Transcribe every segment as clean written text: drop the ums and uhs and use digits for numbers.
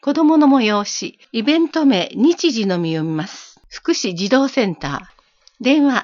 子供の催し、イベント名、日時のみ読みます。福祉児童センター。電話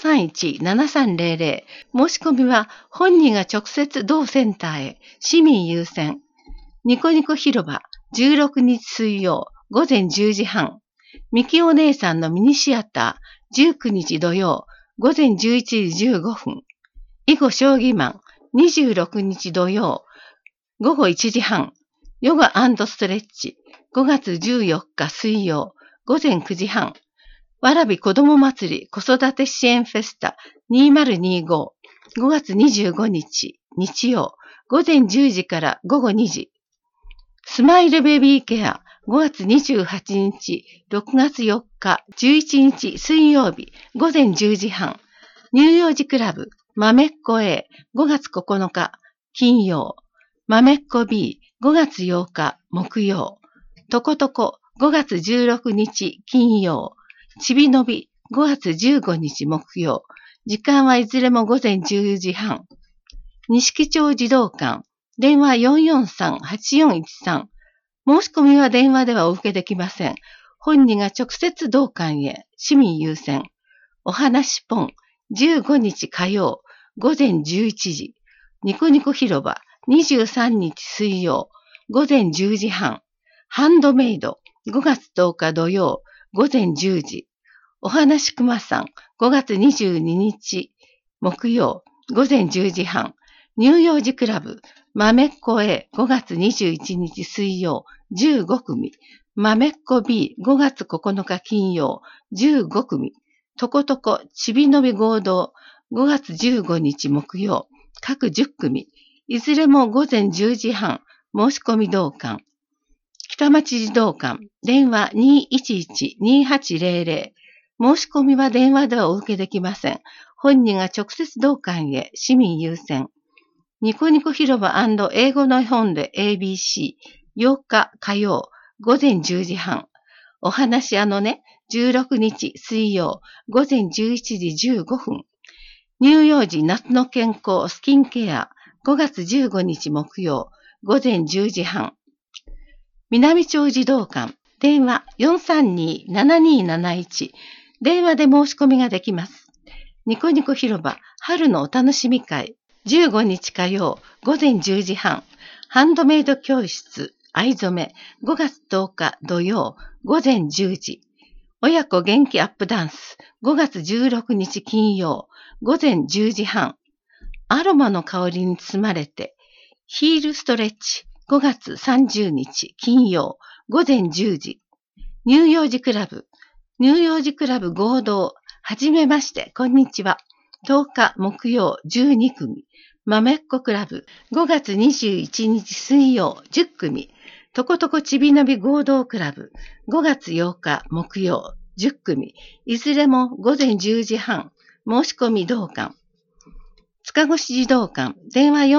431-7300。申し込みは本人が直接同センターへ。市民優先。ニコニコ広場。16日水曜。午前10時半。ミキお姉さんのミニシアター。19日土曜。午前11時15分。囲碁将棋マン。26日土曜。午後1時半。ヨガ&ストレッチ。5月14日水曜。午前9時半。わらび子ども祭り子育て支援フェスタ2025。5月25日日曜。午前10時から午後2時。スマイルベビーケア5月28日、6月4日、11日水曜日、午前10時半。乳幼児クラブ、まめっこ A、5月9日、金曜。まめっこ B、5月8日、木曜。とことこ、5月16日、金曜。ちびのび、5月15日、木曜。時間はいずれも午前10時半。錦町児童館、電話 443-8413。申し込みは電話ではお受けできません。本人が直接同館へ、市民優先。お話ポン、15日火曜、午前11時。ニコニコ広場、23日水曜、午前10時半。ハンドメイド、5月10日土曜、午前10時。お話くまさん、5月22日木曜、午前10時半。乳幼児クラブ、まめっこ A、5月21日水曜、15組。まめっこ B、5月9日金曜、15組。とことこ、ちびのび合同、5月15日木曜、各10組。いずれも午前10時半、申し込み同館。北町児童館、電話 211-2800。申し込みは電話ではお受けできません。本人が直接同館へ、市民優先。ニコニコ広場&英語の絵本で ABC、8日火曜、午前10時半。お話ね、16日水曜、午前11時15分。乳幼児夏の健康スキンケア、5月15日木曜、午前10時半。南町児童館、電話 432-7271。電話で申し込みができます。ニコニコ広場、春のお楽しみ会。15日火曜、午前10時半。ハンドメイド教室、藍染め、5月10日土曜、午前10時。親子元気アップダンス、5月16日金曜、午前10時半。アロマの香りに包まれて、ヒールストレッチ、5月30日金曜、午前10時。乳幼児クラブ合同、はじめまして、こんにちは。10日木曜12組。まめっこクラブ、5月21日水曜10組。とことこちびのび合同クラブ、5月8日木曜10組。いずれも午前10時半。申し込み同館。塚越児童館、電話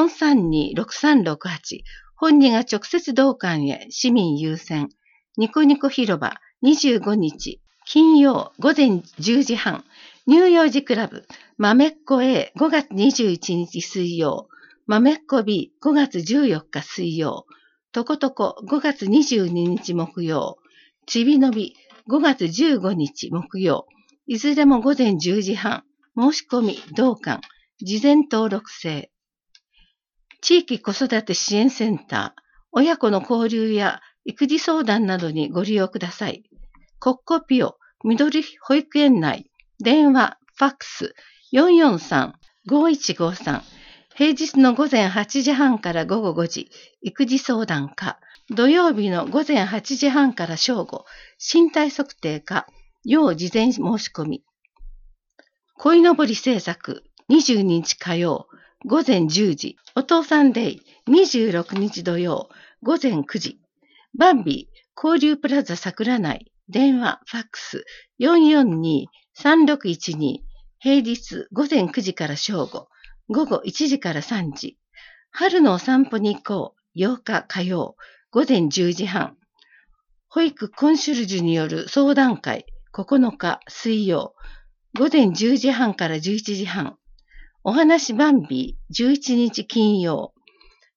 432-6368。本人が直接同館へ、市民優先。ニコニコ広場、25日。金曜午前10時半。乳幼児クラブ、まめっこ A、5月21日水曜。まめっこ B、5月14日水曜。とことこ、5月22日木曜。ちびのび、5月15日木曜。いずれも午前10時半。申し込み、同館。事前登録制。地域子育て支援センター。親子の交流や育児相談などにご利用ください。コッコピオ、緑保育園内。電話、ファックス、443-5153。平日の午前8時半から午後5時、育児相談課。土曜日の午前8時半から正午、身体測定課。要事前申し込み。鯉のぼり製作、22日火曜、午前10時。お父さんデイ、26日土曜、午前9時。バンビー、交流プラザ桜内。電話、ファックス、442-3612。平日午前9時から正午、午後1時から3時。春のお散歩に行こう、8日火曜、午前10時半。保育コンシュルジュによる相談会、9日水曜、午前10時半から11時半。お話バンビー、11日金曜。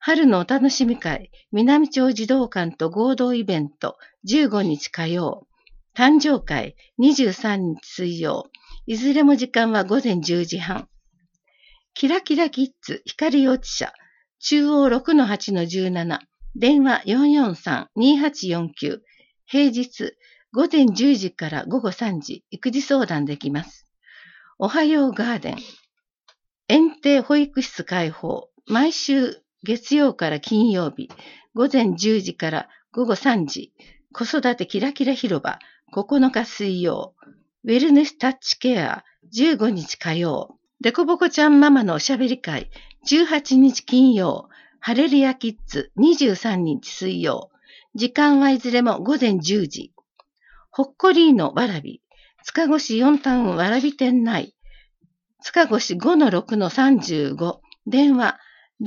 春のお楽しみ会、南町児童館と合同イベント、15日火曜。誕生会、23日水曜。いずれも時間は午前10時半。キラキラキッズ、光幼稚舎、中央 6-8-17、電話443-2849。平日、午前10時から午後3時、育児相談できます。おはようガーデン、園庭保育室開放、毎週月曜から金曜日、午前10時から午後3時、子育てキラキラ広場、9日水曜、ウェルネスタッチケア、15日火曜、デコボコちゃんママのおしゃべり会、18日金曜、ハレルヤキッズ、23日水曜、時間はいずれも午前10時、ほっこりーのわらび、塚越4タウンわらび店内、塚越 5-6-35、電話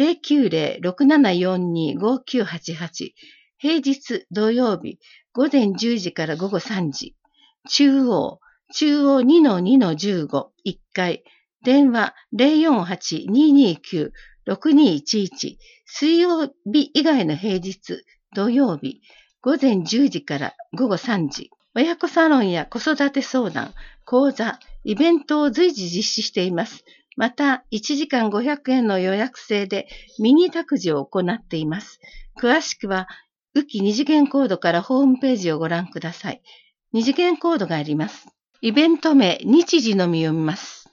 090-6742-5988、平日土曜日、午前10時から午後3時、中央 2-2-15、1階、電話048-229-6211、水曜日以外の平日、土曜日、午前10時から午後3時、親子サロンや子育て相談、講座、イベントを随時実施しています。また、1時間500円の予約制でミニ託児を行っています。詳しくは、浮き二次元コードからホームページをご覧ください。二次元コードがあります。イベント名、日時のみ読みます。